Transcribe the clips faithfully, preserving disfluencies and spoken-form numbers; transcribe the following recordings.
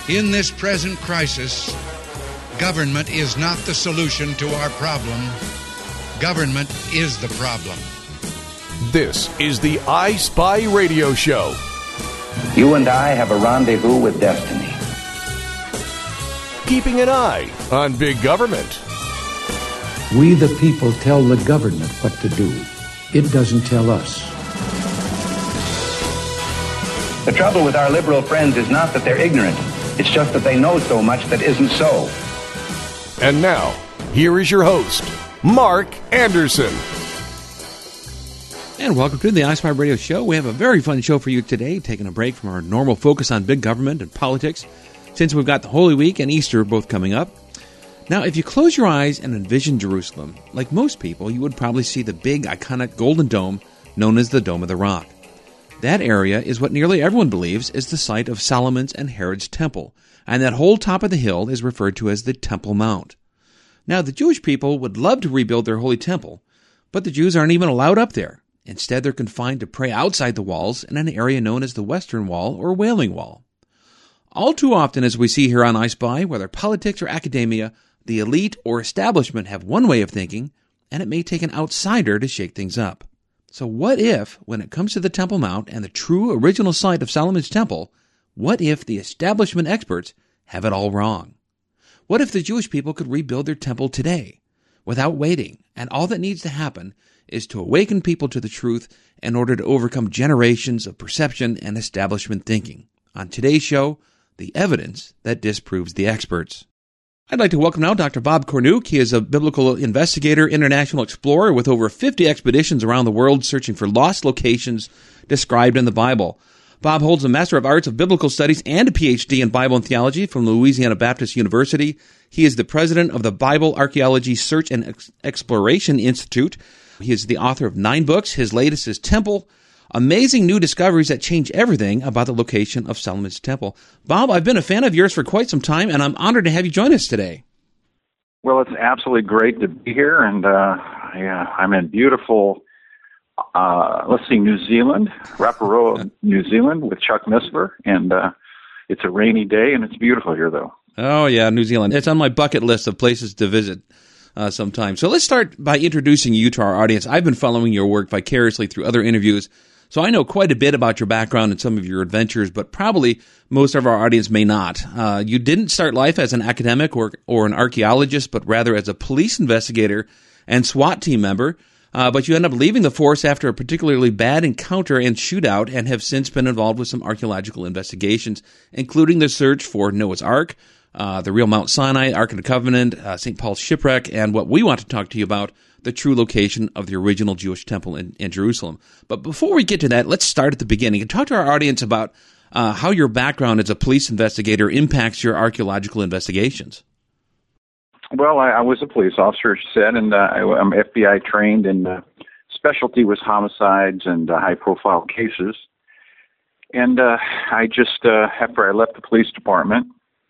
In this present crisis, government is not the solution to our problem. Government is the problem. This is the I Spy Radio Show. You and I have a rendezvous with destiny. Keeping an eye on big government. We the people tell the government what to do. It doesn't tell us. The trouble with our liberal friends is not that they're ignorant. It's just that they know so much that isn't so. And now, here is your host, Mark Anderson. And welcome to the I Spy Radio Show. We have a very fun show for you today, taking a break from our normal focus on big government and politics, since we've got the Holy Week and Easter both coming up. Now, if you close your eyes and envision Jerusalem, like most people, you would probably see the big, iconic golden dome known as the Dome of the Rock. That area is what nearly everyone believes is the site of Solomon's and Herod's temple, and that whole top of the hill is referred to as the Temple Mount. Now, the Jewish people would love to rebuild their holy temple, but the Jews aren't even allowed up there. Instead, they're confined to pray outside the walls in an area known as the Western Wall or Wailing Wall. All too often, as we see here on I Spy, whether politics or academia, the elite or establishment have one way of thinking, and it may take an outsider to shake things up. So what if, when it comes to the Temple Mount and the true original site of Solomon's temple, what if the establishment experts have it all wrong? What if the Jewish people could rebuild their temple today, without waiting, and all that needs to happen is to awaken people to the truth in order to overcome generations of perception and establishment thinking? On today's show, the evidence that disproves the experts. I'd like to welcome now Doctor Bob Cornuke. He is a biblical investigator, international explorer with over fifty expeditions around the world searching for lost locations described in the Bible. Bob holds a Master of Arts of Biblical Studies and a P H D in Bible and Theology from Louisiana Baptist University. He is the president of the Bible Archaeology Search and Ex- Exploration Institute. He is the author of nine books. His latest is Temple, Amazing New Discoveries That Change Everything About the Location of Solomon's Temple. Bob, I've been a fan of yours for quite some time, and I'm honored to have you join us today. Well, it's absolutely great to be here, and uh, I, uh, I'm in beautiful, uh, let's see, New Zealand, Rapparoa, New Zealand, with Chuck Misler, and uh, it's a rainy day, and it's beautiful here, though. Oh, yeah, New Zealand. It's on my bucket list of places to visit uh, sometime. So let's start by introducing you to our audience. I've been following your work vicariously through other interviews, so I know quite a bit about your background and some of your adventures, but probably most of our audience may not. Uh, you didn't start life as an academic or or an archaeologist, but rather as a police investigator and SWAT team member. Uh, but you end up leaving the force after a particularly bad encounter and shootout and have since been involved with some archaeological investigations, including the search for Noah's Ark, uh, the real Mount Sinai, Ark of the Covenant, uh, Saint Paul's shipwreck, and what we want to talk to you about, the true location of the original Jewish temple in, in Jerusalem. But before we get to that, let's start at the beginning and talk to our audience about uh, how your background as a police investigator impacts your archaeological investigations. Well, I, I was a police officer, as you said, and uh, I, I'm F B I trained, and uh, specialty was homicides and uh, high-profile cases. And uh, I just, uh, after I left the police department,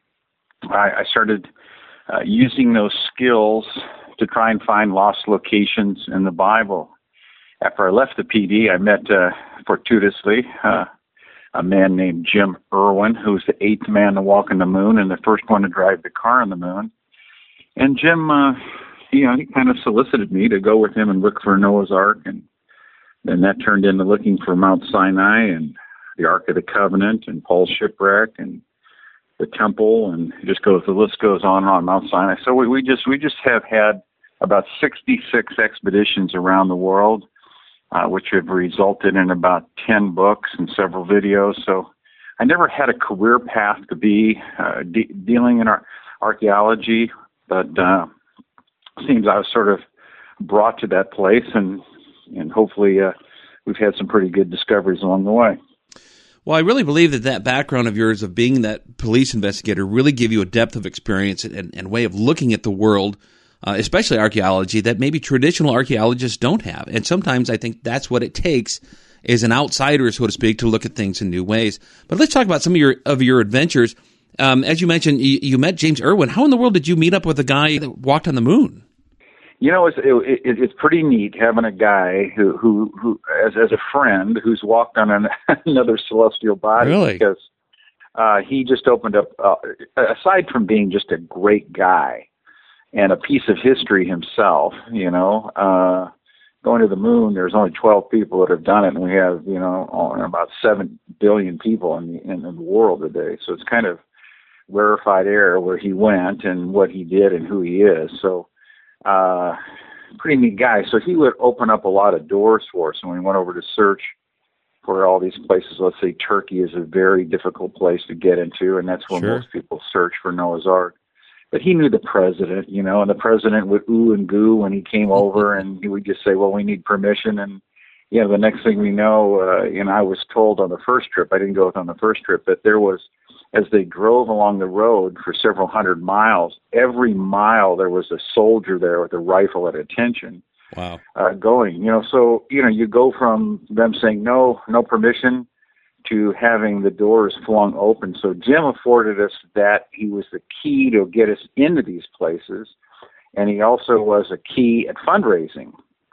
I, I started uh, using those skills to try and find lost locations in the Bible. After I left the P D, I met uh, fortuitously uh, a man named Jim Irwin, who was the eighth man to walk on the moon and the first one to drive the car on the moon. And Jim, uh, you know, he kind of solicited me to go with him and look for Noah's Ark, and then that turned into looking for Mount Sinai and the Ark of the Covenant and Paul's shipwreck and the temple, and it just goes, the list goes on and on, Mount Sinai. So we, we just we just have had about sixty-six expeditions around the world, uh, which have resulted in about ten books and several videos. So I never had a career path to be uh, de- dealing in ar- archaeology, but uh, seems I was sort of brought to that place, and and hopefully uh, we've had some pretty good discoveries along the way. Well, I really believe that that background of yours of being that police investigator really give you a depth of experience and, and way of looking at the world, uh, especially archaeology, that maybe traditional archaeologists don't have. And sometimes I think that's what it takes is an outsider, so to speak, to look at things in new ways. But let's talk about some of your of your adventures. Um, as you mentioned, you, you met James Irwin. How in the world did you meet up with a guy that walked on the moon? You know, it's it, it, it's pretty neat having a guy who who, who as as a friend who's walked on an, another celestial body. Really? Because uh, he just opened up, uh, aside from being just a great guy and a piece of history himself, you know, uh, going to the moon, there's only twelve people that have done it, and we have, you know, about seven billion people in the, in the world today. So it's kind of rarefied air where he went and what he did and who he is. So, uh, pretty neat guy. So he would open up a lot of doors for us. And we went over to search for all these places. Let's say Turkey is a very difficult place to get into, and that's where Sure. most people search for Noah's Ark. But he knew the president, you know, and the president would ooh and goo when he came over, and he would just say, well, we need permission. And, you know, the next thing we know, uh, you know, I was told on the first trip, I didn't go on the first trip, that there was, as they drove along the road for several hundred miles, every mile there was a soldier there with a rifle at attention. Wow. Uh, going, you know, so, you know, you go from them saying no, no permission to having the doors flung open. So Jim afforded us that. He was the key to get us into these places, and he also was a key at fundraising.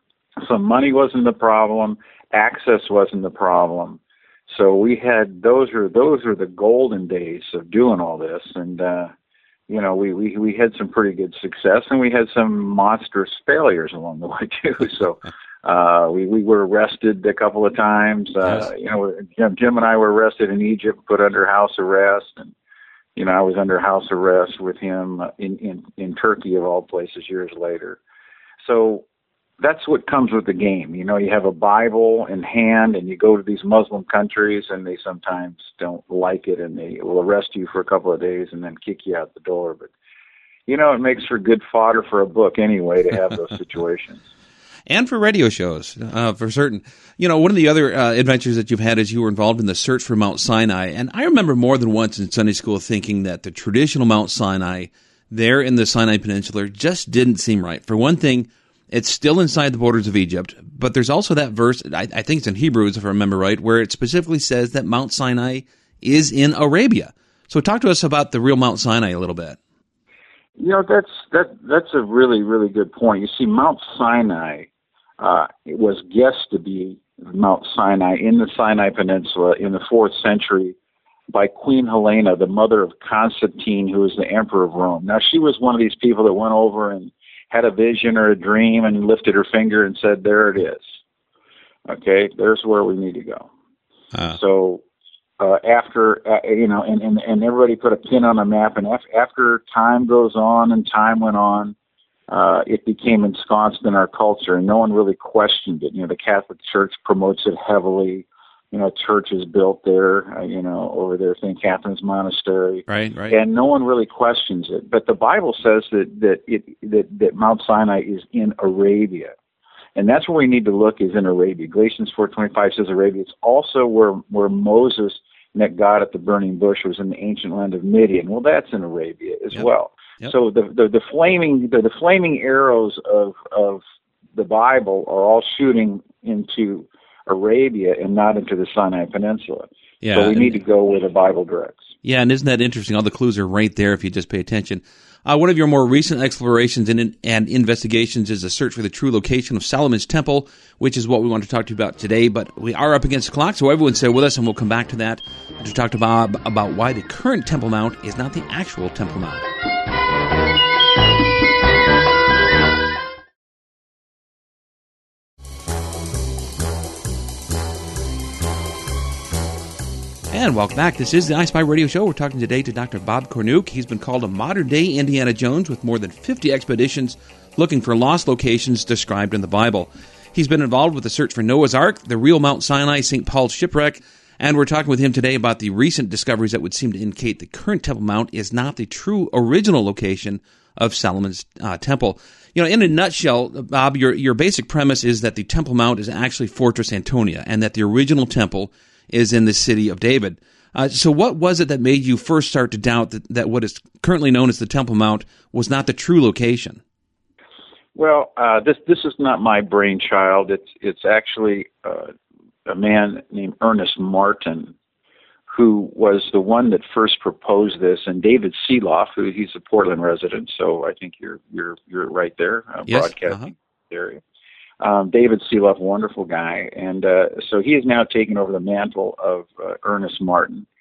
So money wasn't the problem, access wasn't the problem. So we had, those are, those are the golden days of doing all this. And, uh, you know, we, we, we had some pretty good success, and we had some monstrous failures along the way too. So, uh, we, we were arrested a couple of times. Uh, Yes. you know, Jim, Jim and I were arrested in Egypt, put under house arrest. And, you know, I was under house arrest with him in, in, in Turkey of all places years later. So, that's what comes with the game. You know, you have a Bible in hand and you go to these Muslim countries and they sometimes don't like it and they will arrest you for a couple of days and then kick you out the door. But, you know, it makes for good fodder for a book anyway to have those situations. And for radio shows, uh, for certain. You know, one of the other uh, adventures that you've had is you were involved in the search for Mount Sinai. And I remember more than once in Sunday school thinking that the traditional Mount Sinai there in the Sinai Peninsula just didn't seem right. For one thing, it's still inside the borders of Egypt, but there's also that verse, I, I think it's in Hebrews, if I remember right, where it specifically says that Mount Sinai is in Arabia. So talk to us about the real Mount Sinai a little bit. You know, that's that that's a really, really good point. You see, Mount Sinai uh, it was guessed to be Mount Sinai in the Sinai Peninsula in the fourth century by Queen Helena, the mother of Constantine, who was the emperor of Rome. Now, she was one of these people that went over and had a vision or a dream and lifted her finger and said, there it is. Okay, there's where we need to go. Uh. So uh, after, uh, you know, and, and, and everybody put a pin on a map, and af- after time goes on and time went on, uh, it became ensconced in our culture, and no one really questioned it. You know, the Catholic Church promotes it heavily. You know, church is built there, uh, you know, over there, Saint Catherine's Monastery. Right, right. And no one really questions it. But the Bible says that that it that, that Mount Sinai is in Arabia. And that's where we need to look, is in Arabia. Galatians four twenty-five says Arabia. It's also where, where Moses met God at the burning bush, was in the ancient land of Midian. Well, that's in Arabia as yep. well. Yep. So the, the, the flaming the, the flaming arrows of of the Bible are all shooting into Arabia and not into the Sinai Peninsula. Yeah, so we and, need to go where the Bible directs. Yeah, and isn't that interesting? All the clues are right there if you just pay attention. Uh, one of your more recent explorations and, and investigations is a search for the true location of Solomon's Temple, which is what we want to talk to you about today. But we are up against the clock, so everyone stay with us, and we'll come back to that to talk to Bob about why the current Temple Mount is not the actual Temple Mount. And welcome back. This is the I Spy Radio Show. We're talking today to Doctor Bob Cornuke. He's been called a modern-day Indiana Jones with more than fifty expeditions looking for lost locations described in the Bible. He's been involved with the search for Noah's Ark, the real Mount Sinai, Saint Paul's shipwreck, and we're talking with him today about the recent discoveries that would seem to indicate the current Temple Mount is not the true original location of Solomon's uh, temple. You know, in a nutshell, Bob, your your basic premise is that the Temple Mount is actually Fortress Antonia, and that the original temple is in the city of David. Uh, so what was it that made you first start to doubt that, that what is currently known as the Temple Mount was not the true location? Well, uh, this this is not my brainchild. It's it's actually uh, a man named Ernest Martin, who was the one that first proposed this, and David Seeloff, who he's a Portland resident, so I think you're you're you're right there, uh, yes, broadcasting uh-huh. area. Um, David Seeloff, wonderful guy, and uh, so he has now taken over the mantle of uh, Ernest Martin,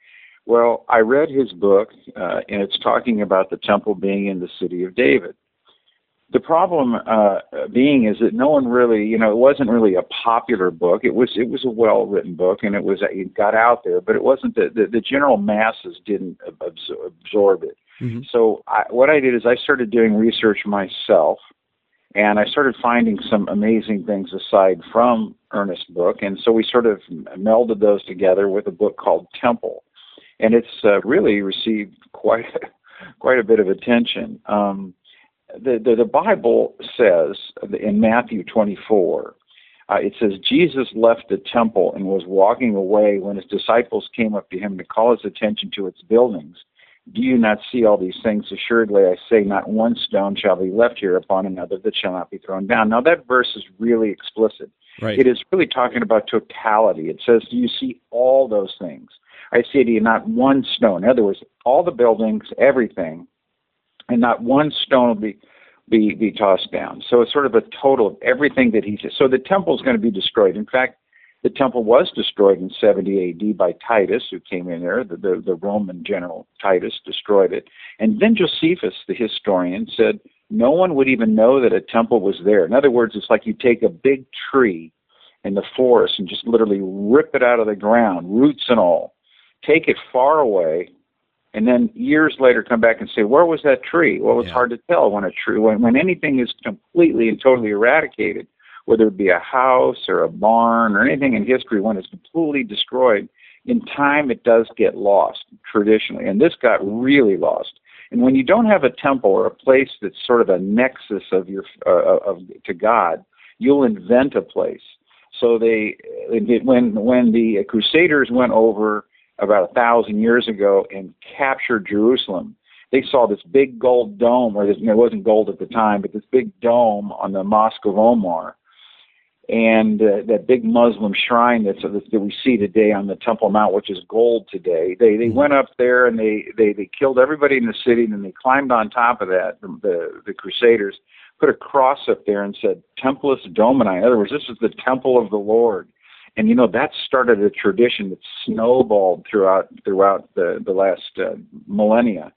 Well, I read his book, uh, and it's talking about the temple being in the city of David. The problem uh, being is that no one really, you know, it wasn't really a popular book. It was it was a well-written book, and it was it got out there, but it wasn't the the, the general masses didn't absor- absorb it. Mm-hmm. So I, what I did is I started doing research myself, and I started finding some amazing things aside from Ernest's book, and so we sort of melded those together with a book called Temple, and it's uh, really received quite quite a bit of attention. Um, The, the, the Bible says in Matthew twenty-four, uh, it says, Jesus left the temple and was walking away when his disciples came up to him to call his attention to its buildings. Do you not see all these things? Assuredly, I say, not one stone shall be left here upon another that shall not be thrown down. Now, that verse is really explicit. Right. It is really talking about totality. It says, do you see all those things? I say to you, not one stone. In other words, all the buildings, everything, and not one stone will be, be be tossed down. So it's sort of a total of everything that he says. So the temple is going to be destroyed. In fact, the temple was destroyed in seventy A D by Titus, who came in there. The, the, the Roman general Titus destroyed it. And then Josephus, the historian, said no one would even know that a temple was there. In other words, it's like you take a big tree in the forest and just literally rip it out of the ground, roots and all, take it far away, and then years later come back and say, where was that tree? Well, it's yeah. hard to tell when a tree, when, when anything is completely and totally eradicated, whether it be a house or a barn or anything in history, when it's completely destroyed, in time it does get lost traditionally. And this got really lost. And when you don't have a temple or a place that's sort of a nexus of your uh, of to God, you'll invent a place. So they, when when the Crusaders went over about a thousand years ago and captured Jerusalem, they saw this big gold dome, or this, you know, it wasn't gold at the time, but this big dome on the Mosque of Omar, and uh, that big Muslim shrine that's, that we see today on the Temple Mount, which is gold today. They they went up there and they, they, they killed everybody in the city, and then they climbed on top of that, the, the, the Crusaders, put a cross up there and said, Templis Domini. In other words, this is the temple of the Lord. And, you know, that started a tradition that snowballed throughout throughout the, the last uh, millennia,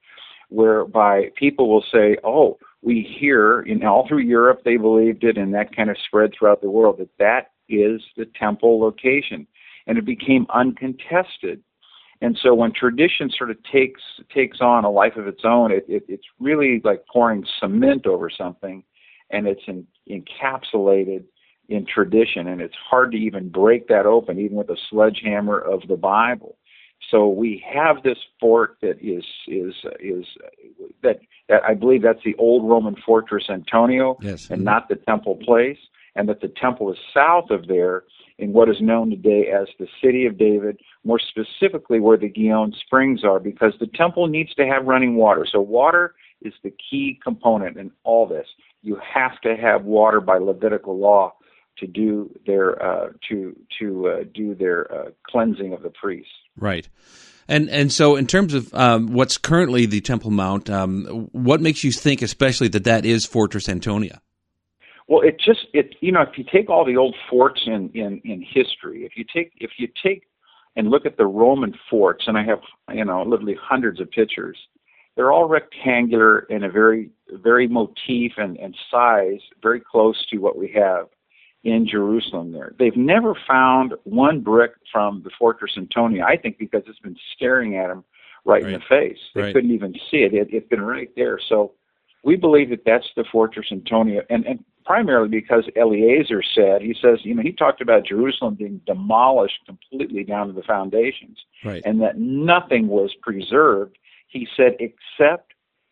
whereby people will say, oh, we hear, in all through Europe they believed it, and that kind of spread throughout the world, that that is the temple location. And it became uncontested. And so when tradition sort of takes takes on a life of its own, it, it, it's really like pouring cement over something, and it's in, encapsulated in tradition, and it's hard to even break that open, even with a sledgehammer of the Bible. So we have this fort that is is is that, that I believe that's the old Roman fortress Antonio, yes. and mm-hmm. not the temple place, and that the temple is south of there in what is known today as the City of David, more specifically where the Gihon Springs are, because the temple needs to have running water. So water is the key component in all this. You have to have water by Levitical law to do their uh, to to uh, do their uh, cleansing of the priests. Right, and and so in terms of um, what's currently the Temple Mount, um, what makes you think, especially, that that is Fortress Antonia? Well, it just it you know if you take all the old forts in, in, in history, if you take if you take and look at the Roman forts, and I have you know literally hundreds of pictures, they're all rectangular in a very very motif and, and size very close to what we have in Jerusalem there. They've never found one brick from the Fortress Antonia, I think because it's been staring at them right, right. in the face. They right. couldn't even see it. it. It's been right there. So we believe that that's the Fortress Antonia, and, and primarily because Eliezer said, he says, you know, he talked about Jerusalem being demolished completely down to the foundations, right. and that nothing was preserved, he said, except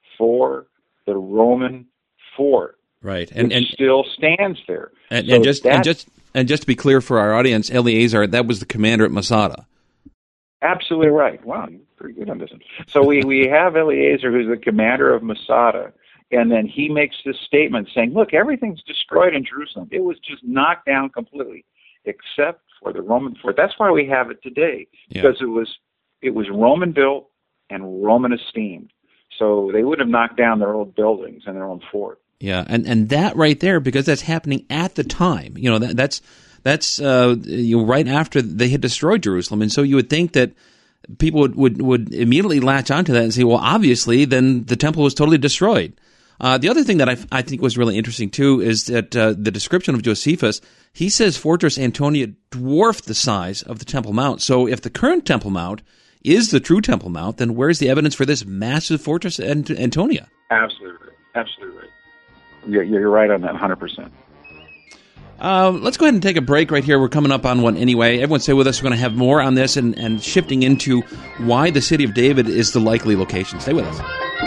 for the Roman fort. Right, and, and still stands there. And, so and just and just and just to be clear for our audience, Eliezer, that was the commander at Masada. Absolutely right. Wow, you're pretty good on this one. So we, we have Eliezer, who's the commander of Masada, and then he makes this statement saying, "Look, everything's destroyed in Jerusalem. It was just knocked down completely, except for the Roman fort." That's why we have it today, because yeah. it was it was Roman built and Roman esteemed. So they would have knocked down their old buildings and their own fort. Yeah, and, and that right there, because that's happening at the time, you know, that, that's that's uh, you know, right after they had destroyed Jerusalem, and so you would think that people would, would, would immediately latch onto that and say, well, obviously, then the temple was totally destroyed. Uh, the other thing that I, I think was really interesting, too, is that uh, the description of Josephus, he says Fortress Antonia dwarfed the size of the Temple Mount. So if the current Temple Mount is the true Temple Mount, then where's the evidence for this massive Fortress Ant- Antonia? Absolutely. Absolutely right. You're, you're right on that one hundred percent. Uh, let's go ahead and take a break right here. We're coming up on one anyway. Everyone stay with us. We're going to have more on this and, and shifting into why the city of David is the likely location. Stay with us.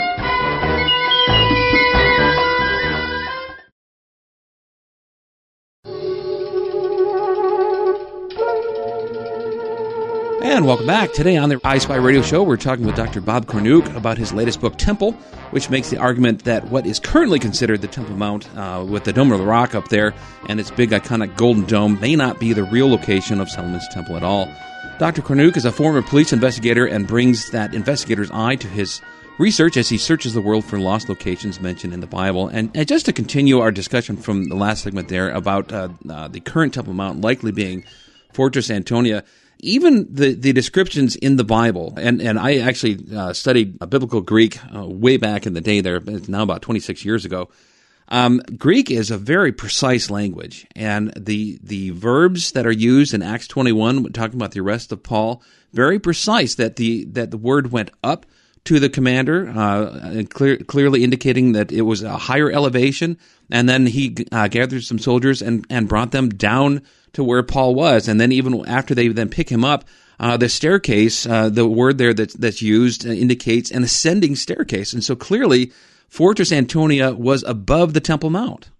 And welcome back. Today on the I Spy Radio Show, we're talking with Doctor Bob Cornuke about his latest book, Temple, which makes the argument that what is currently considered the Temple Mount, uh, with the Dome of the Rock up there and its big iconic golden dome, may not be the real location of Solomon's Temple at all. Doctor Cornuke is a former police investigator and brings that investigator's eye to his research as he searches the world for lost locations mentioned in the Bible. And, and just to continue our discussion from the last segment there about uh, uh, the current Temple Mount likely being Fortress Antonia, even the, the descriptions in the Bible, and, and I actually uh, studied a biblical Greek uh, way back in the day there, it's now about twenty-six years ago. Um, Greek is a very precise language, and the the verbs that are used in Acts twenty-one, talking about the arrest of Paul, very precise, that the that the word went up to the commander, uh, and clear, clearly indicating that it was a higher elevation, and then he uh, gathered some soldiers and, and brought them down to where Paul was, and then even after they then pick him up, uh, the staircase, uh, the word there that, that's used uh, indicates an ascending staircase, and so clearly Fortress Antonia was above the Temple Mount.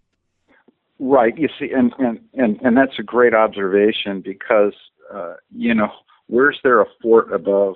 Right, you see, and, and, and, and that's a great observation because, uh, you know, where's there a fort above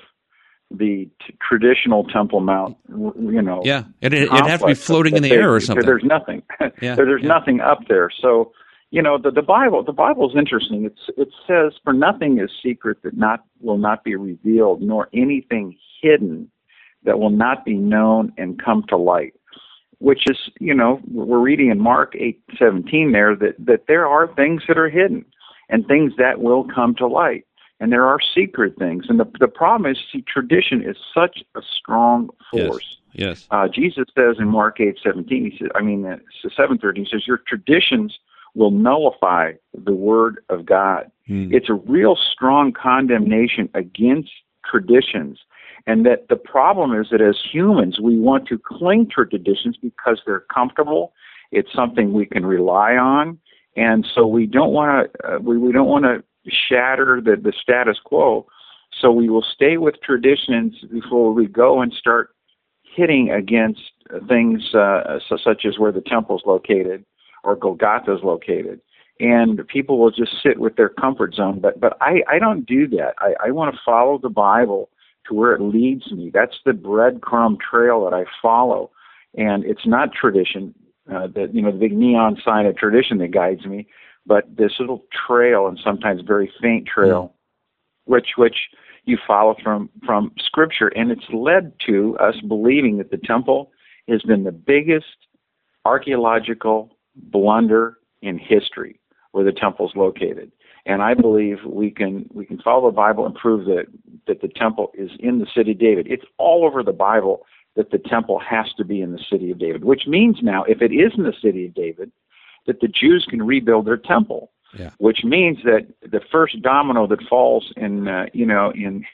the t- traditional Temple Mount, you know? Yeah, it, it'd have to be floating in the they, air or something. There's nothing. Yeah, there, there's yeah. nothing up there, so... You know, the, the Bible, the Bible is interesting. It's, it says, for nothing is secret that not will not be revealed, nor anything hidden that will not be known and come to light. Which is, you know, we're reading in Mark eight seventeen there that, that there are things that are hidden and things that will come to light. And there are secret things. And the, the problem is, see, tradition is such a strong force. Yes, yes. Uh, Jesus says in Mark eight seventeen, he says, I mean, uh, seven thirteen, he says, your traditions will nullify the word of God. Hmm. It's a real strong condemnation against traditions. And that the problem is that as humans, we want to cling to traditions because they're comfortable. It's something we can rely on. And so we don't want to, uh, we, we don't want to shatter the, the status quo. So we will stay with traditions before we go and start hitting against things uh, so, such as where the temple's located, or Golgotha is located, and people will just sit with their comfort zone. But but I, I don't do that. I, I want to follow the Bible to where it leads me. That's the breadcrumb trail that I follow, and it's not tradition, uh, that you know the big neon sign of tradition that guides me, but this little trail, and sometimes very faint trail, mm. which which you follow from from Scripture, and it's led to us believing that the temple has been the biggest archaeological blunder in history where the temple's located. And I believe we can we can follow the Bible and prove that, that the temple is in the city of David. It's all over the Bible that the temple has to be in the city of David, which means now if it is in the city of David, that the Jews can rebuild their temple, yeah. which means that the first domino that falls in, uh, you know, in,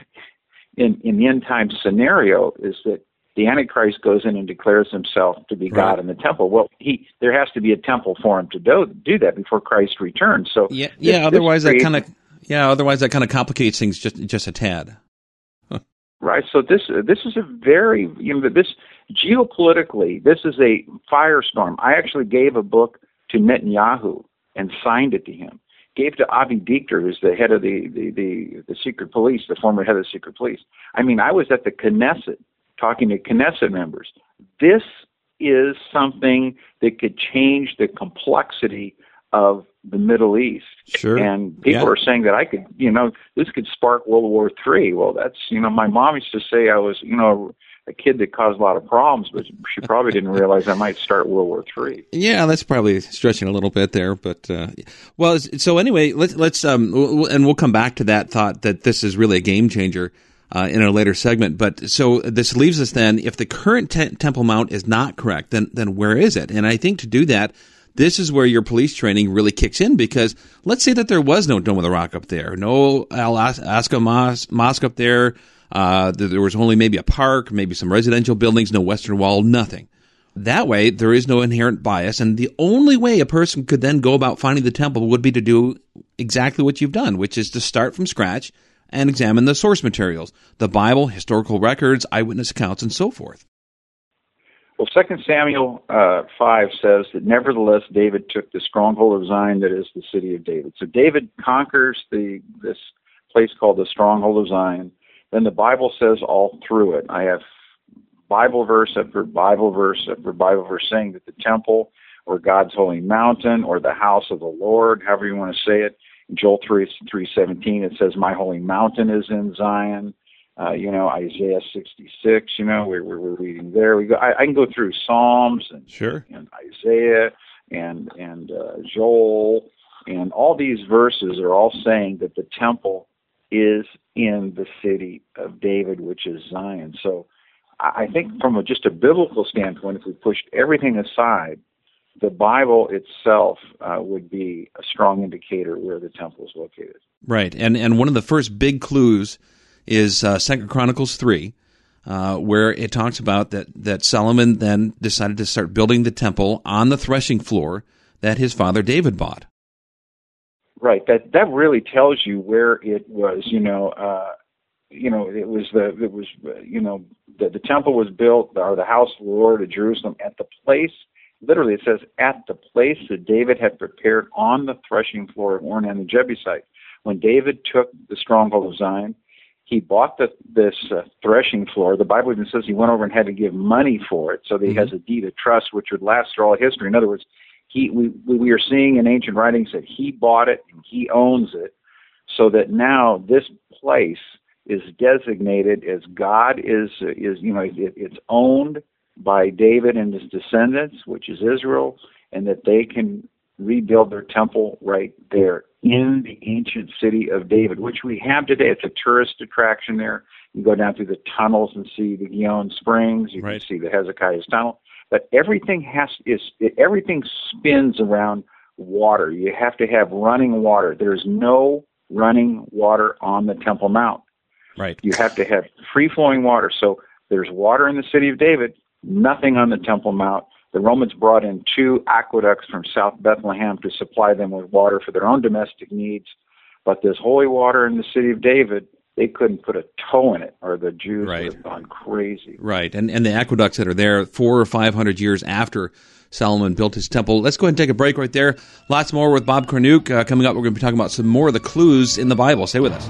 in, in the end time scenario is that the Antichrist goes in and declares himself to be right. God in the temple. Well, he there has to be a temple for him to do, do that before Christ returns. So yeah, this, yeah. Otherwise, that kind of yeah. Otherwise, that kind of complicates things just just a tad. Huh. Right. So this this is a very you know this geopolitically this is a firestorm. I actually gave a book to Netanyahu and signed it to him. Gave to Avi Dichter, who's the head of the the, the the secret police, the former head of the secret police. I mean, I was at the Knesset talking to Knesset members. This is something that could change the complexity of the Middle East. Sure. And people yeah. are saying that I could, you know, this could spark World War Three. Well, that's, you know, my mom used to say I was, you know, a kid that caused a lot of problems, but she probably didn't realize I might start World War Three. Yeah, that's probably stretching a little bit there, but uh, well, so anyway, let's let's um, and we'll come back to that thought that this is really a game changer. uh, in a later segment. But so this leaves us then, if the current te- Temple Mount is not correct, then then where is it? And I think to do that, this is where your police training really kicks in, because let's say that there was no Dome of the Rock up there, no Al-Aqsa Mos- Mosque up there, uh, there was only maybe a park, maybe some residential buildings, no Western Wall, nothing. That way, there is no inherent bias, and the only way a person could then go about finding the temple would be to do exactly what you've done, which is to start from scratch and examine the source materials, the Bible, historical records, eyewitness accounts, and so forth. Well, Second Samuel uh, five says that nevertheless David took the stronghold of Zion, that is the city of David. So David conquers the this place called the stronghold of Zion. Then the Bible says all through it. I have Bible verse after Bible verse after Bible verse saying that the temple or God's holy mountain or the house of the Lord, however you want to say it, in Joel three seventeen, it says, my holy mountain is in Zion. Uh, you know, Isaiah sixty-six, you know, we're, we're reading there. We go. I, I can go through Psalms and, sure. and Isaiah and, and uh, Joel, and all these verses are all saying that the temple is in the city of David, which is Zion. So I think from a, just a biblical standpoint, if we pushed everything aside, the Bible itself uh, would be a strong indicator where the temple is located. Right, and and one of the first big clues is uh, Second Chronicles three, uh, where it talks about that, that Solomon then decided to start building the temple on the threshing floor that his father David bought. Right, that that really tells you where it was, you know, uh, you know, it was the, it was, you know, the, the temple was built, or the house of the Lord of Jerusalem, at the place, literally it says, at the place that David had prepared on the threshing floor of Ornan the Jebusite. When David took the stronghold of Zion, he bought the, this uh, threshing floor. The Bible even says he went over and had to give money for it, so that he mm-hmm. has a deed of trust which would last through all history. In other words, he we, we are seeing in ancient writings that he bought it and he owns it, so that now this place is designated as God is, is you know, it, it's owned by David and his descendants, which is Israel, and that they can rebuild their temple right there in the ancient city of David, which we have today. It's a tourist attraction there. You go down through the tunnels and see the Gihon Springs. You right. can see the Hezekiah's Tunnel. But everything has is everything spins around water. You have to have running water. There's no running water on the Temple Mount. Right. You have to have free-flowing water. So there's water in the city of David, nothing on the Temple Mount. The Romans brought in two aqueducts from South Bethlehem to supply them with water for their own domestic needs. But this holy water in the city of David, they couldn't put a toe in it, or the Jews right. would have gone crazy. Right, and and the aqueducts that are there four or five hundred years after Solomon built his temple. Let's go ahead and take a break right there. Lots more with Bob Cornuke. Uh, coming up, we're going to be talking about some more of the clues in the Bible. Stay with us.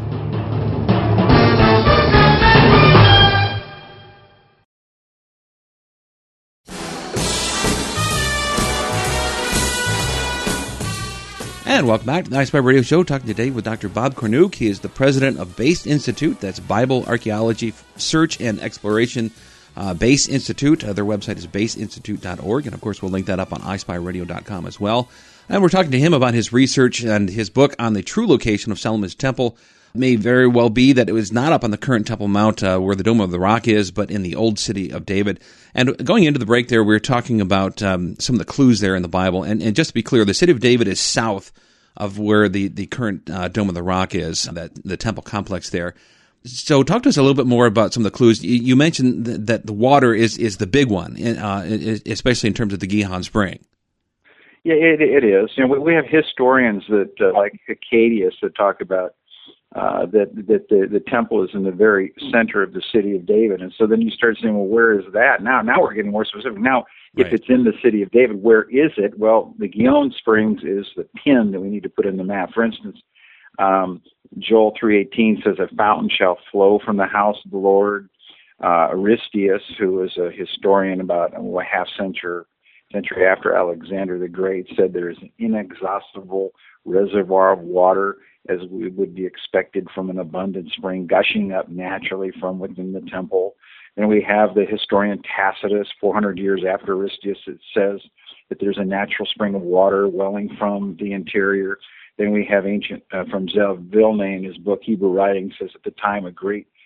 And welcome back to the iSpy Radio Show, talking today with Doctor Bob Cornuke. He is the president of BASE Institute. That's Bible Archaeology Search and Exploration uh, BASE Institute. Uh, their website is base institute dot org, and of course we'll link that up on i spy radio dot com as well. And we're talking to him about his research and his book on the true location of Solomon's Temple. It may very well be that it was not up on the current Temple Mount uh, where the Dome of the Rock is, but in the old city of David. And going into the break there, we were talking about um, some of the clues there in the Bible. And, and just to be clear, the city of David is south of where the, the current uh, Dome of the Rock is, that the temple complex there. So talk to us a little bit more about some of the clues. You, you mentioned th- that the water is, is the big one, uh, especially in terms of the Gihon Spring. Yeah, it, it is. You know, we, we have historians that, uh, like Hecadius, that talk about uh, that that the, the temple is in the very center of the city of David. And so then you start saying, well, where is that? Now, now we're getting more specific. Now, if right. it's in the city of David, where is it? Well, the Gihon Springs is the pin that we need to put in the map. For instance, um, Joel three eighteen says, a fountain shall flow from the house of the Lord. Uh, Aristeas, who is a historian about a half century, century after Alexander the Great, said there is an inexhaustible reservoir of water, as we would be expected from an abundant spring, gushing up naturally from within the temple. And we have the historian Tacitus, four hundred years after Aristeas, it says that there's a natural spring of water welling from the interior. Then we have ancient, uh, from Zev Vilna in his book Hebrew Writing, says at the time a great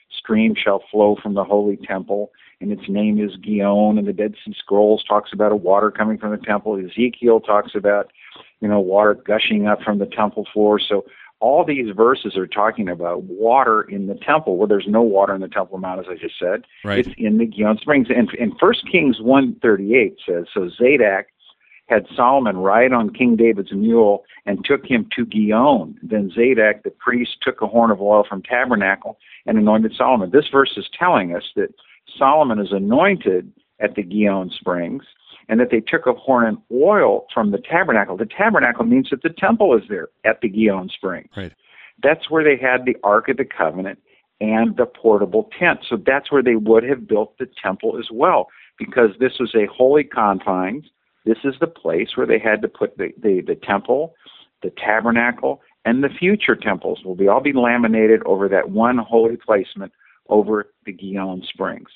stream shall flow from the holy temple, and its name is Gihon, and the Dead Sea Scrolls talks about a water coming from the temple. Ezekiel talks about, you know, water gushing up from the temple floor. So all these verses are talking about water in the temple, where there's no water in the Temple Mount, as I just said. Right. It's in the Gihon Springs. And, and First Kings one thirty-eight says, so Zadok had Solomon ride on King David's mule and took him to Gihon. Then Zadok, the priest, took a horn of oil from tabernacle and anointed Solomon. This verse is telling us that Solomon is anointed at the Gihon Springs, and that they took a horn and oil from the tabernacle. The tabernacle means that the temple is there at the Gihon Springs. Right. That's where they had the Ark of the Covenant and the portable tent. So that's where they would have built the temple as well, because this was a holy confines. This is the place where they had to put the, the, the temple, the tabernacle, and the future temples will be all be laminated over that one holy placement over the Gihon Springs.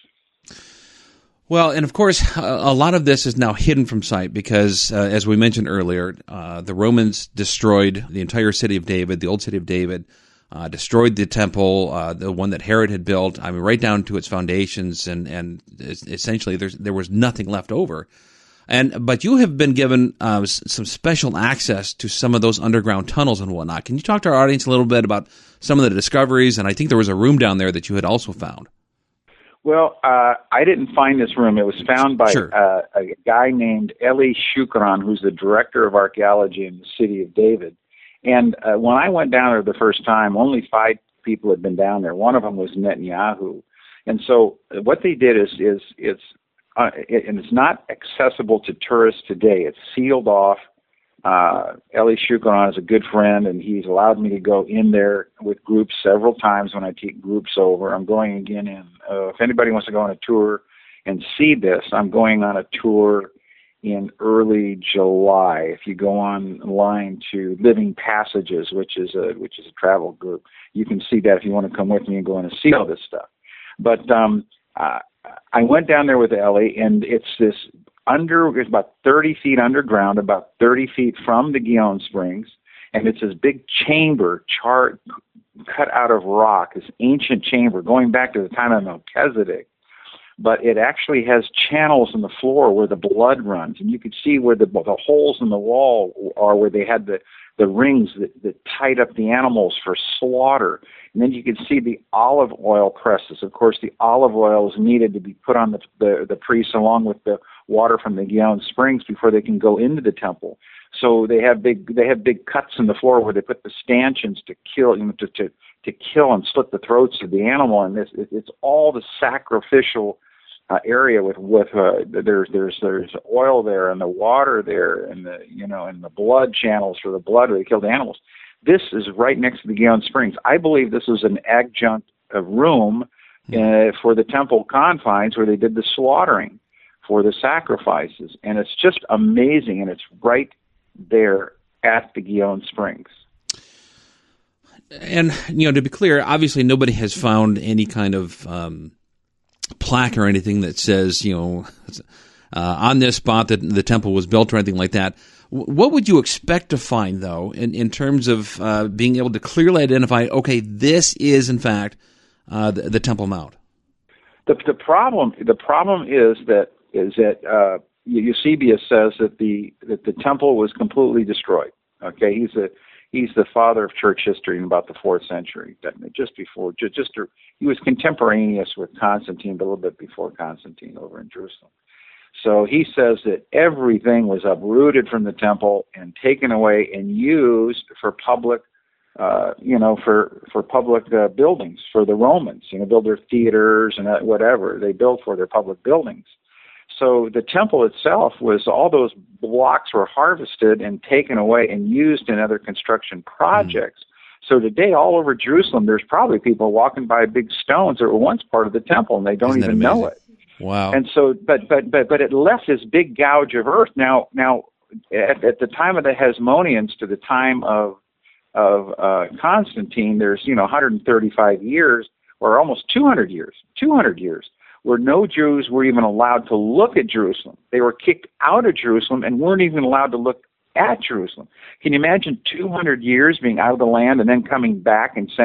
Well, and of course, a lot of this is now hidden from sight because, uh, as we mentioned earlier, uh, the Romans destroyed the entire city of David, the old city of David, uh, destroyed the temple, uh, the one that Herod had built, I mean, right down to its foundations, and, and essentially there's, there was nothing left over. And but you have been given uh, some special access to some of those underground tunnels and whatnot. Can you talk to our audience a little bit about some of the discoveries? And I think there was a room down there that you had also found. Well, uh, I didn't find this room. It was found by Sure. uh, a guy named Eli Shukran, who's the director of archaeology in the city of David. And uh, when I went down there the first time, only five people had been down there. One of them was Netanyahu. And so what they did is, is it's Uh, it, and it's not accessible to tourists today. It's sealed off. Uh, Eli Shukran is a good friend, and he's allowed me to go in there with groups several times when I take groups over. I'm going again in, uh, if anybody wants to go on a tour and see this, I'm going on a tour in early July. If you go online to Living Passages, which is a, which is a travel group, you can see that if you want to come with me and go in and see all this stuff. But, um, uh, I went down there with Ellie, and it's this under, it's about thirty feet underground, about thirty feet from the Gihon Springs, and it's this big chamber char- cut out of rock, this ancient chamber going back to the time of Melchizedek. But it actually has channels in the floor where the blood runs, and you can see where the, the holes in the wall are where they had the, the rings that, that tied up the animals for slaughter. And then you can see the olive oil presses. Of course, the olive oil is needed to be put on the, the, the priests along with the water from the Gihon Springs before they can go into the temple. So they have big they have big cuts in the floor where they put the stanchions to kill you know, to, to to kill and slit the throats of the animal. And this it, it's all the sacrificial uh, area with with uh, there's there's there's oil there and the water there and the you know and the blood channels for the blood where they kill the animals. This is right next to the Gihon Springs. I believe this was an adjunct of room uh, for the temple confines where they did the slaughtering for the sacrifices. And it's just amazing, and it's right there at the Gihon Springs. And, you know, to be clear, obviously nobody has found any kind of um, plaque or anything that says, you know, uh, on this spot that the temple was built or anything like that. What would you expect to find, though, in, in terms of uh, being able to clearly identify, okay, this is, in fact, uh, the, the Temple Mount? The, the problem the problem is that is that uh, Eusebius says that the that the temple was completely destroyed. Okay, he's a he's the father of church history in about the fourth century, just before just, just he was contemporaneous with Constantine, but a little bit before Constantine over in Jerusalem. So he says that everything was uprooted from the temple and taken away and used for public, uh, you know, for for public uh, buildings for the Romans. You know, build their theaters and whatever they built for their public buildings. So the temple itself was all those blocks were harvested and taken away and used in other construction projects. Mm. So today, all over Jerusalem, there's probably people walking by big stones that were once part of the temple, and they don't Isn't even know it. Wow. And so, but, but, but, but it left this big gouge of earth. Now, now, at, at the time of the Hasmoneans to the time of, of, uh, Constantine, there's, you know, one hundred thirty-five years or almost two hundred years, two hundred years where no Jews were even allowed to look at Jerusalem. They were kicked out of Jerusalem and weren't even allowed to look at Jerusalem. Can you imagine two hundred years being out of the land and then coming back and saying,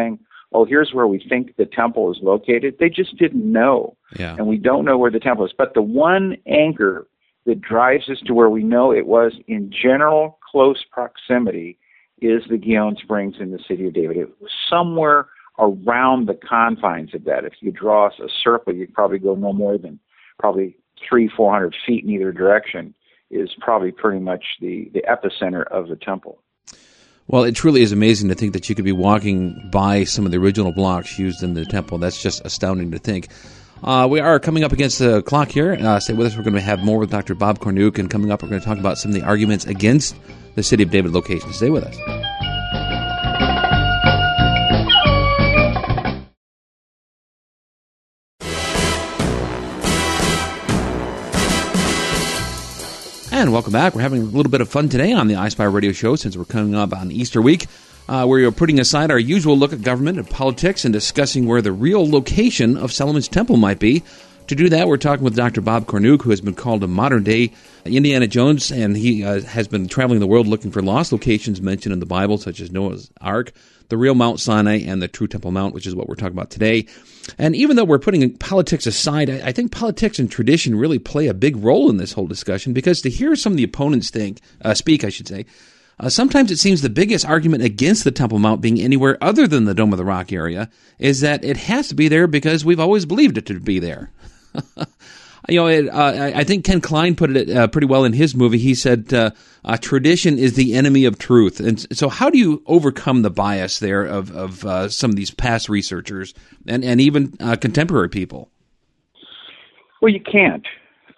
oh, here's where we think the temple is located. They just didn't know. Yeah. And we don't know where the temple is. But the one anchor that drives us to where we know it was in general close proximity is the Gihon Springs in the city of David. It was somewhere around the confines of that. If you draw a circle, you'd probably go no more than probably three, four hundred feet in either direction, is probably pretty much the, the epicenter of the temple. Well, it truly is amazing to think that you could be walking by some of the original blocks used in the temple. That's just astounding to think. Uh, we are coming up against the clock here. Uh, stay with us. We're going to have more with Doctor Bob Cornuke, and coming up, we're going to talk about some of the arguments against the City of David location. Stay with us. And welcome back. We're having a little bit of fun today on the iSpy Radio Show since we're coming up on Easter week. Uh, where you're putting aside our usual look at government and politics and discussing where the real location of Solomon's Temple might be. To do that, we're talking with Doctor Bob Cornuke, who has been called a modern-day Indiana Jones, and he uh, has been traveling the world looking for lost locations mentioned in the Bible, such as Noah's Ark, the real Mount Sinai, and the true Temple Mount, which is what we're talking about today. And even though we're putting politics aside, I think politics and tradition really play a big role in this whole discussion, because to hear some of the opponents think, uh, speak, I should say, Uh, sometimes it seems the biggest argument against the Temple Mount being anywhere other than the Dome of the Rock area is that it has to be there because we've always believed it to be there. you know, it, uh, I think Ken Klein put it uh, pretty well in his movie. He said, uh, uh, tradition is the enemy of truth. And so how do you overcome the bias there of, of uh, some of these past researchers and, and even uh, contemporary people? Well, you can't.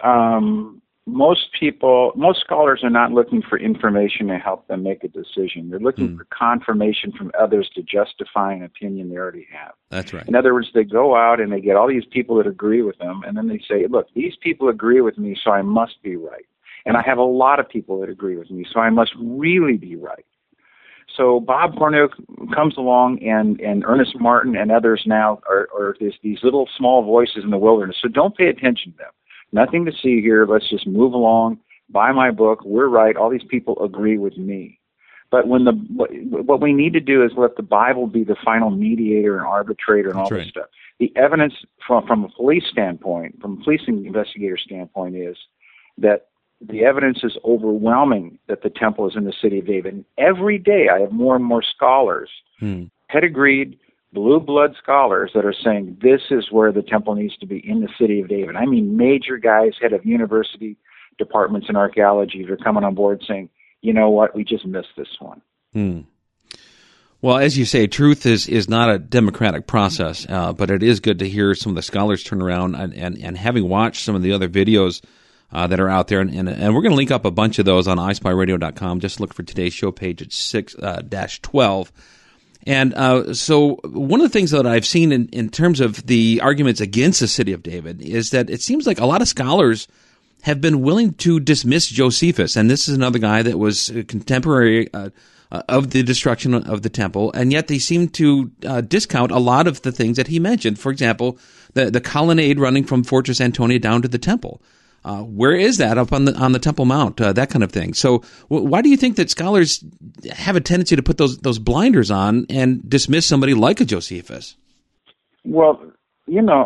Um Most people, most scholars are not looking for information to help them make a decision. They're looking mm. for confirmation from others to justify an opinion they already have. That's right. In other words, they go out and they get all these people that agree with them, and then they say, look, these people agree with me, so I must be right. And I have a lot of people that agree with me, so I must really be right. So Bob Cornuke comes along, and, and Ernest Martin and others now are, are this, these little small voices in the wilderness, so don't pay attention to them. Nothing to see here. Let's just move along. Buy my book. We're right. All these people agree with me. But when the what, what we need to do is let the Bible be the final mediator and arbitrator and That's all right. this stuff. The evidence from from a police standpoint, from a police investigator standpoint, is that the evidence is overwhelming that the temple is in the city of David. And every day I have more and more scholars, hmm. pedigreed, blue blood scholars that are saying this is where the temple needs to be, in the city of David. I mean, major guys, head of university departments in archaeology, that are coming on board saying, you know what, we just missed this one. Hmm. Well, as you say, truth is, is not a democratic process, uh, but it is good to hear some of the scholars turn around, and, and, and having watched some of the other videos uh, that are out there, and, and, and we're going to link up a bunch of those on i spy radio dot com. Just look for today's show page at six dash twelve. And uh, so one of the things that I've seen in, in terms of the arguments against the city of David is that it seems like a lot of scholars have been willing to dismiss Josephus. And this is another guy that was a contemporary uh, uh, of the destruction of the temple, and yet they seem to uh, discount a lot of the things that he mentioned. For example, the, the colonnade running from Fortress Antonia down to the temple. Uh, where is that up on the on the Temple Mount? Uh, that kind of thing. So, w- why do you think that scholars have a tendency to put those those blinders on and dismiss somebody like a Josephus? Well, you know,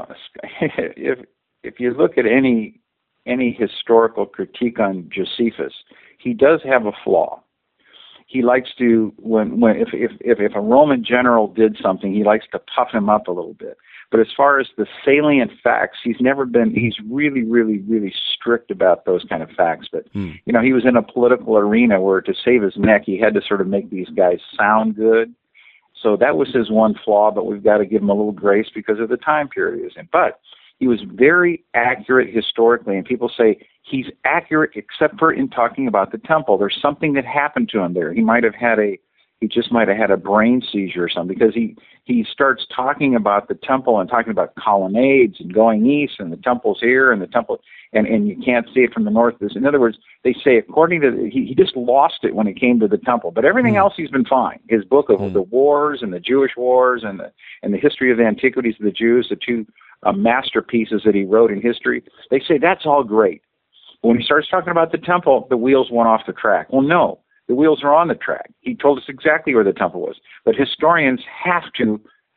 if if you look at any any historical critique on Josephus, he does have a flaw. He likes to when when if if if, if a Roman general did something, he likes to puff him up a little bit. But as far as the salient facts, he's never been, he's really, really, really strict about those kind of facts. But, mm. you know, he was in a political arena where to save his neck, he had to sort of make these guys sound good. So that was his one flaw, but we've got to give him a little grace because of the time period he was in. But he was very accurate historically, and people say he's accurate except for in talking about the temple. There's something that happened to him there. He might have had a He just might have had a brain seizure or something, because he, he starts talking about the temple and talking about colonnades and going east, and the temple's here and the temple, and, and you can't see it from the north. In other words, they say according to, he, he just lost it when it came to the temple, but everything mm. else he's been fine. His book of mm. the wars and the Jewish wars and the, and the history of the antiquities of the Jews, the two uh, masterpieces that he wrote in history, they say that's all great. But when he starts talking about the temple, the wheels went off the track. Well, no. The wheels are on the track. He told us exactly where the temple was. But historians have to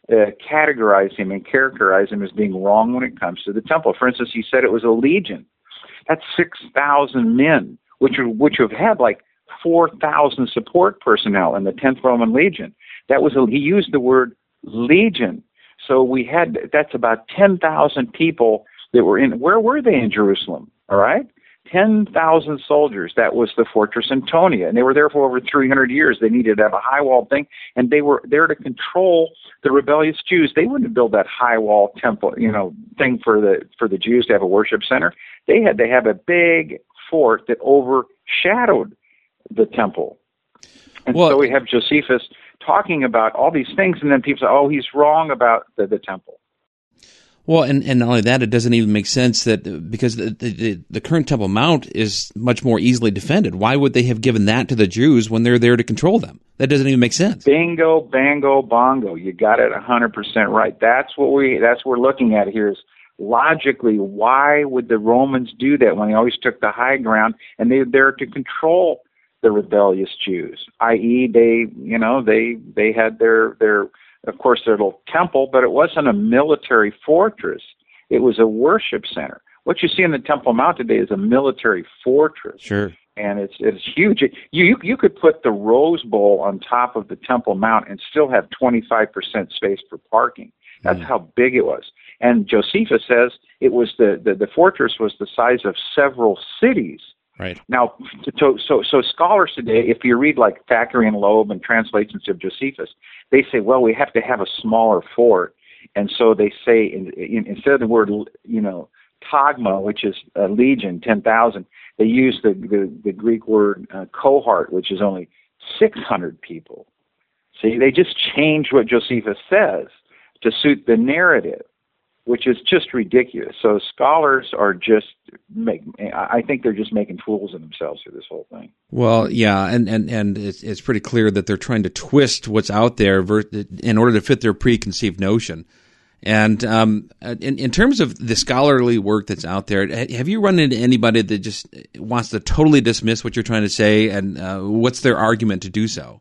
uh, categorize him and characterize him as being wrong when it comes to the temple. For instance, he said it was a legion. That's six thousand men, which are, which have had like four thousand support personnel in the tenth Roman Legion. That was a, he used the word legion. So we had, that's about ten thousand people that were in, where were they in Jerusalem? All right? ten thousand soldiers. That was the fortress Antonia, and they were there for over three hundred years. They needed to have a high wall thing, and they were there to control the rebellious Jews. They wouldn't build that high wall temple, you know, thing for the for the Jews to have a worship center. They had to have a big fort that overshadowed the temple. And well, so we have Josephus talking about all these things, and then people say, oh, he's wrong about the, the temple. Well, and, and not only that, it doesn't even make sense that because the, the the current Temple Mount is much more easily defended. Why would they have given that to the Jews when they're there to control them? That doesn't even make sense. Bingo, bango, bongo. You got it one hundred percent right. That's what we that's what we're looking at here is logically, why would the Romans do that when they always took the high ground and they're there to control the rebellious Jews, that is they, you know, they they had their their of course, their little temple, but it wasn't a military fortress. It was a worship center. What you see in the Temple Mount today is a military fortress. Sure. And it's it's huge. You, you you could put the Rose Bowl on top of the Temple Mount and still have twenty-five percent space for parking. That's mm. how big it was. And Josephus says it was the, the, the fortress was the size of several cities. Right. Now, so, so so scholars today, if you read like Thackeray and Loeb and translations of Josephus, they say, well, we have to have a smaller fort, and so they say in, in, instead of the word, you know, tagma, which is a legion, ten thousand, they use the, the the Greek word uh, cohort, which is only six hundred people. See, they just change what Josephus says to suit the narrative, which is just ridiculous. So scholars are just make. I think they're just making fools of themselves through this whole thing. Well, yeah, and and and it's, it's pretty clear that they're trying to twist what's out there in order to fit their preconceived notion. And um, in in terms of the scholarly work that's out there, have you run into anybody that just wants to totally dismiss what you're trying to say, and uh, what's their argument to do so?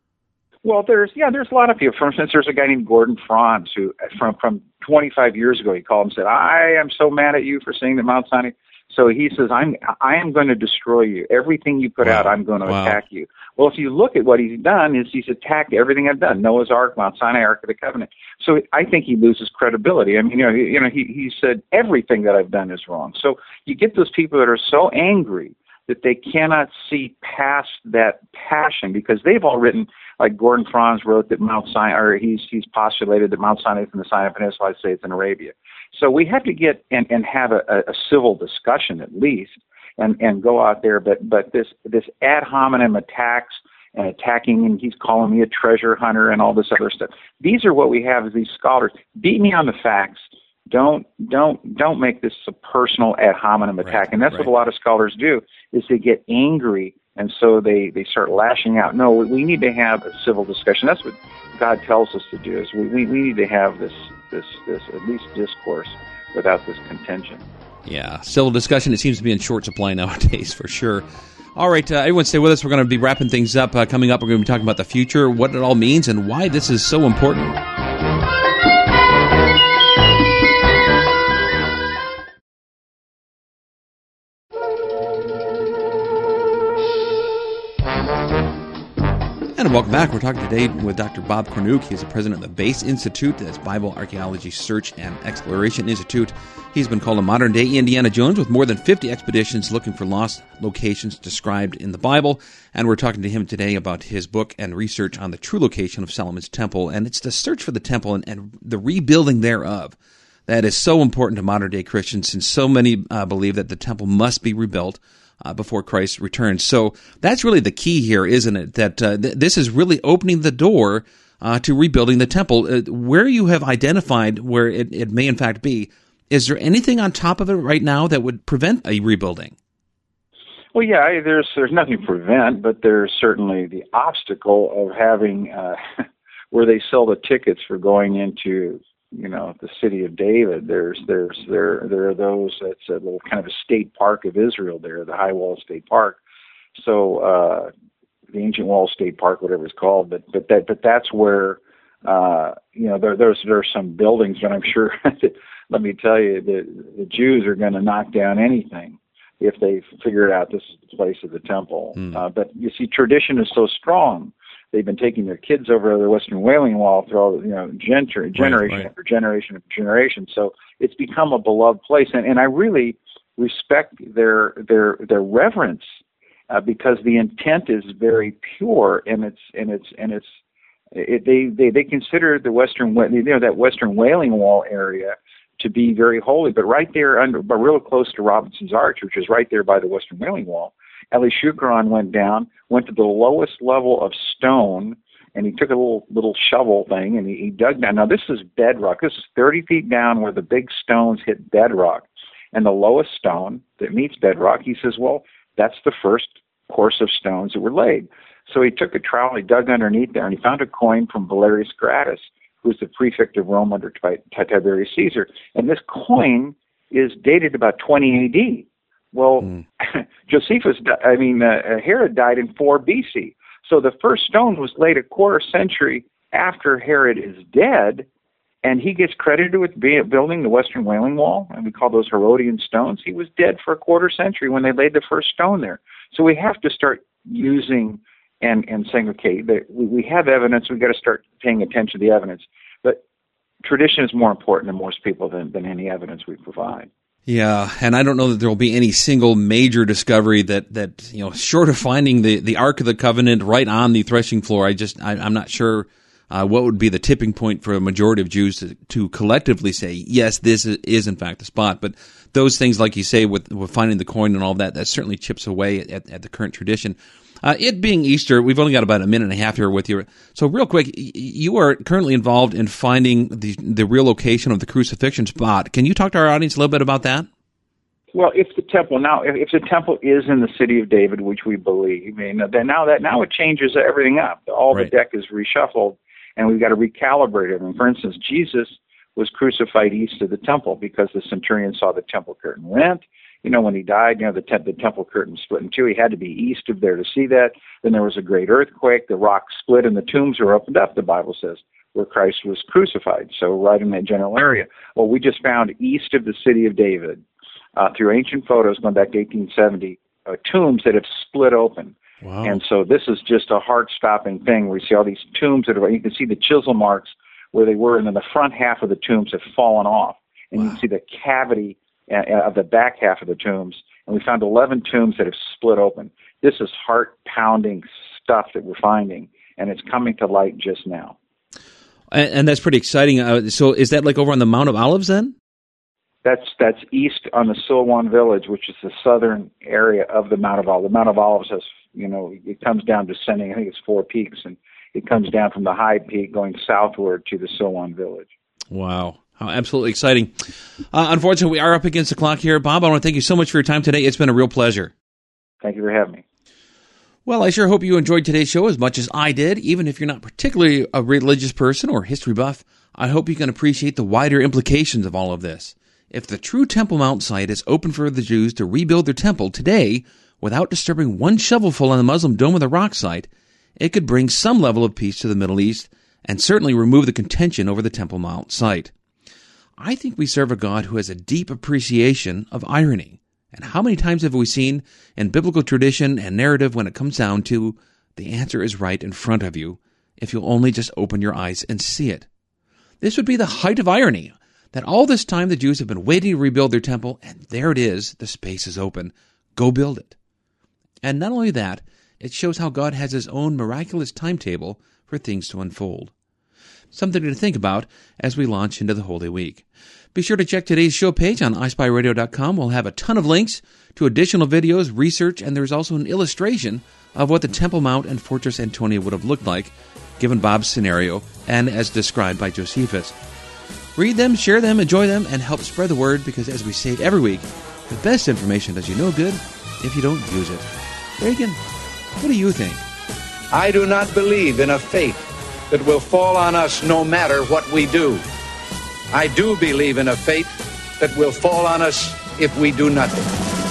Well, there's yeah, there's a lot of people. For instance, there's a guy named Gordon Franz who, from from twenty-five years ago, he called and said, "I am so mad at you for saying that Mount Sinai." So he says, "I'm I am going to destroy you. Everything you put wow. out, I'm going to wow. attack you." Well, if you look at what he's done, is he's attacked everything I've done: Noah's Ark, Mount Sinai, Ark of the Covenant. So I think he loses credibility. I mean, you know, he, you know, he he said everything that I've done is wrong. So you get those people that are so angry that they cannot see past that passion because they've all written. Like Gordon Franz wrote that Mount Sinai, or he's he's postulated that Mount Sinai is in the Sinai Peninsula. I say it's in Arabia. So we have to get and, and have a, a civil discussion at least, and, and go out there. But but this this ad hominem attacks and attacking, and he's calling me a treasure hunter and all this other stuff. These are what we have as these scholars. Beat me on the facts. Don't don't don't make this a personal ad hominem attack. Right, and that's right. what a lot of scholars do is they get angry. And so they, they start lashing out. No, we need to have a civil discussion. That's what God tells us to do. Is we, we, we need to have this this this at least discourse without this contention. Yeah, civil discussion. It seems to be in short supply nowadays, for sure. All right, uh, everyone, stay with us. We're going to be wrapping things up. Uh, coming up, we're going to be talking about the future, what it all means, and why this is so important. And welcome back. We're talking today with Doctor Bob Cornuke. He's the president of the BASE Institute, that's Bible Archaeology Search and Exploration Institute. He's been called a modern-day Indiana Jones with more than fifty expeditions looking for lost locations described in the Bible. And we're talking to him today about his book and research on the true location of Solomon's Temple. And it's the search for the temple and, and the rebuilding thereof that is so important to modern-day Christians, since so many uh, believe that the temple must be rebuilt Uh, before Christ returns. So that's really the key here, isn't it? That uh, th- this is really opening the door uh, to rebuilding the temple. Uh, where you have identified where it, it may in fact be, is there anything on top of it right now that would prevent a rebuilding? Well, yeah, there's there's nothing to prevent, but there's certainly the obstacle of having uh, where they sell the tickets for going into, you know, the city of David. There's there's there there are those that's a little kind of a state park of Israel there, the High Wall State Park. So uh, the Ancient Wall State Park, whatever it's called, but but that but that's where uh, you know, there, there's there's some buildings, but I'm sure. Let me tell you, the the Jews are going to knock down anything if they figure out this is the place of the temple. Mm. Uh, but you see, tradition is so strong. They've been taking their kids over to the Western Wailing Wall through all, you know, gen- generation right, right. after generation after generation. So it's become a beloved place, and, and I really respect their their their reverence uh, because the intent is very pure, and it's and it's and it's it, they they they consider the Western you know that Western Wailing Wall area to be very holy, but right there under, but real close to Robinson's Arch, which is right there by the Western Wailing Wall. Eli Shukron went down, went to the lowest level of stone, and he took a little little shovel thing, and he, he dug down. Now, this is bedrock. This is thirty feet down where the big stones hit bedrock. And the lowest stone that meets bedrock, he says, well, that's the first course of stones that were laid. So he took a trowel, he dug underneath there, and he found a coin from Valerius Gratus, who was the prefect of Rome under Tiberius Caesar. And this coin is dated about twenty A D. Well, mm. Josephus, I mean, uh, Herod died in four B C. So the first stone was laid a quarter century after Herod is dead, and he gets credited with building the Western Wailing Wall, and we call those Herodian stones. He was dead for a quarter century when they laid the first stone there. So we have to start using and, and saying, okay, the, we, we have evidence, we've got to start paying attention to the evidence. But tradition is more important to most people than, than any evidence we provide. Yeah, and I don't know that there will be any single major discovery that, that you know, short of finding the, the Ark of the Covenant right on the threshing floor, I just, I, I'm not sure uh, what would be the tipping point for a majority of Jews to, to collectively say, yes, this is, is in fact the spot. But those things, like you say, with, with finding the coin and all that, that certainly chips away at, at the current tradition. Uh, it being Easter, we've only got about a minute and a half here with you. So real quick, you are currently involved in finding the the real location of the crucifixion spot. Can you talk to our audience a little bit about that? Well, if the temple now, if, if the temple is in the city of David, which we believe, I mean, then now that now it changes everything up. All right. The deck is reshuffled, and we've got to recalibrate it. And for instance, Jesus was crucified east of the temple because the centurion saw the temple curtain rent. You know, when he died, you know, the, te- the temple curtain split in two. He had to be east of there to see that. Then there was a great earthquake. The rock split and the tombs were opened up, the Bible says, where Christ was crucified. So right in that general area. Well, we just found east of the city of David, uh, through ancient photos going back to eighteen seventy, uh, tombs that have split open. Wow. And so this is just a heart-stopping thing where you see all these tombs that are, you can see the chisel marks where they were, and then the front half of the tombs have fallen off. And wow. You can see the cavity of the back half of the tombs, and we found eleven tombs that have split open. This is heart-pounding stuff that we're finding, and it's coming to light just now. And, and that's pretty exciting. Uh, so is that like over on the Mount of Olives then? That's that's east on the Siloam Village, which is the southern area of the Mount of Olives. The Mount of Olives has, you know, it comes down descending, I think it's four peaks, and it comes down from the high peak going southward to the Siloam Village. Wow. How absolutely exciting. Uh, unfortunately, we are up against the clock here. Bob, I want to thank you so much for your time today. It's been a real pleasure. Thank you for having me. Well, I sure hope you enjoyed today's show as much as I did. Even if you're not particularly a religious person or history buff, I hope you can appreciate the wider implications of all of this. If the true Temple Mount site is open for the Jews to rebuild their temple today without disturbing one shovelful on the Muslim Dome of the Rock site, it could bring some level of peace to the Middle East and certainly remove the contention over the Temple Mount site. I think we serve a God who has a deep appreciation of irony. And how many times have we seen in biblical tradition and narrative when it comes down to the answer is right in front of you if you'll only just open your eyes and see it? This would be the height of irony, that all this time the Jews have been waiting to rebuild their temple, and there it is, the space is open. Go build it. And not only that, it shows how God has his own miraculous timetable for things to unfold. Something to think about as we launch into the Holy Week. Be sure to check today's show page on i spy radio dot com. We'll have a ton of links to additional videos, research, and there's also an illustration of what the Temple Mount and Fortress Antonia would have looked like, given Bob's scenario, and as described by Josephus. Read them, share them, enjoy them, and help spread the word, because as we say every week, the best information does you no good if you don't use it. Reagan, what do you think? I do not believe in a fate that will fall on us no matter what we do. I do believe in a fate that will fall on us if we do nothing.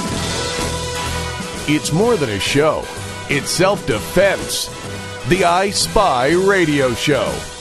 It's more than a show. It's self-defense. The I Spy Radio Show.